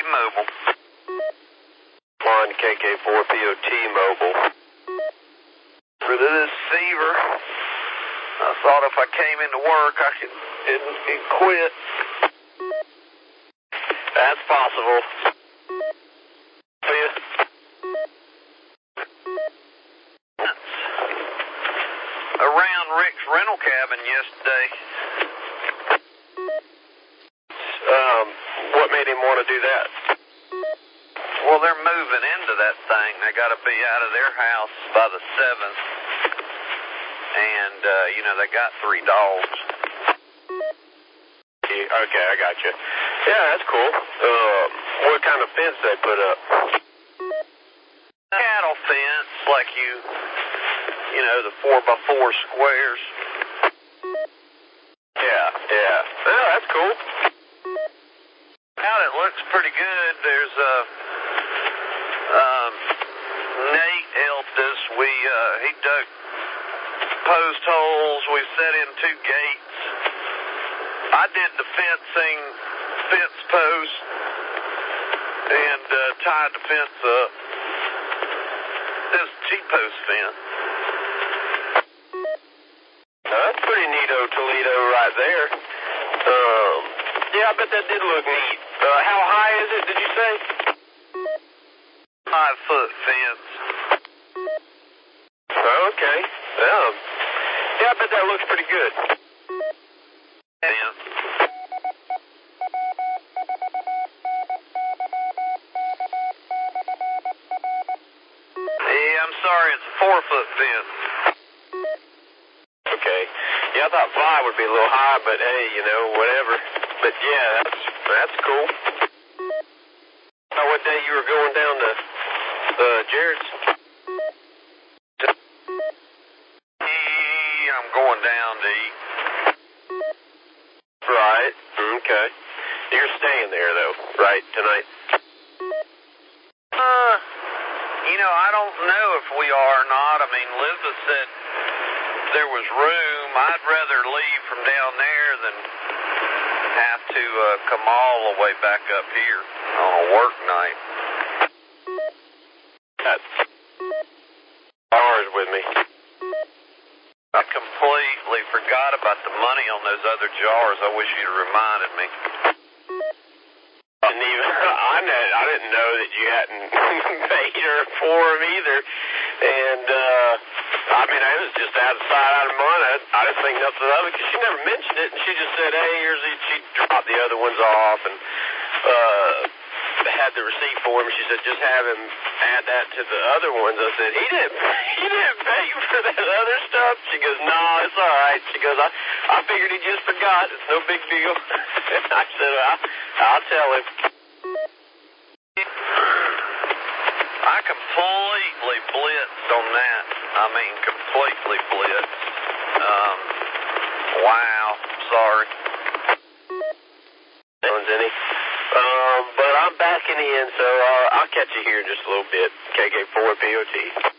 Mobile. On KK4 POT Mobile. For the deceiver, I thought if I came into work, I could and quit. That's possible. Around Rick's rental cabin yesterday. What made him want to do that? Well, they're moving into that thing. They got to be out of their house by the 7th. And, they got 3 dogs. Okay, I got you. Yeah, that's cool. What kind of fence they put up? Cattle fence, like the 4x4 squares. Yeah. Oh, that's cool. Out, it looks pretty good. There's Nate helped us. He dug post holes. We set in 2 gates. I did the fence post, and tied the fence up. This is T-post fence. That's pretty neato Toledo right there. Yeah, I bet that did look neat. How high is it, did you say? 5-foot fence. Okay. Yeah, I bet that looks pretty good. Fence. Yeah, I'm sorry, it's a 4-foot fence. Okay. Yeah, I thought 5 would be a little high, but hey, whatever. But yeah, that's cool. What day you were going down to Jared's? I'm going down to eat. Right. Okay. You're staying there though, right, tonight? I don't know if we are or not. I mean, Elizabeth said there was room. I'd rather leave from down there than have to come all the way back up here on a work night. That's ours with me. I completely forgot about the money on those other jars. I wish you'd reminded me. I didn't know that you hadn't paid her for them either. And, it was just out of sight, out of mind. I didn't think nothing of it because she never mentioned it. And she just said, hey, she dropped the other ones off and had the receipt for him. She said, just have him add that to the other ones. I said, he didn't pay for that other stuff? She goes, no, it's all right. She goes, I figured he just forgot. It's no big deal. I said, I'll tell him. I completely blitzed on that. I mean, completely blitzed. Wow. Sorry. Any. But I'm backing in, so I'll catch you here in just a little bit. KK4 POT.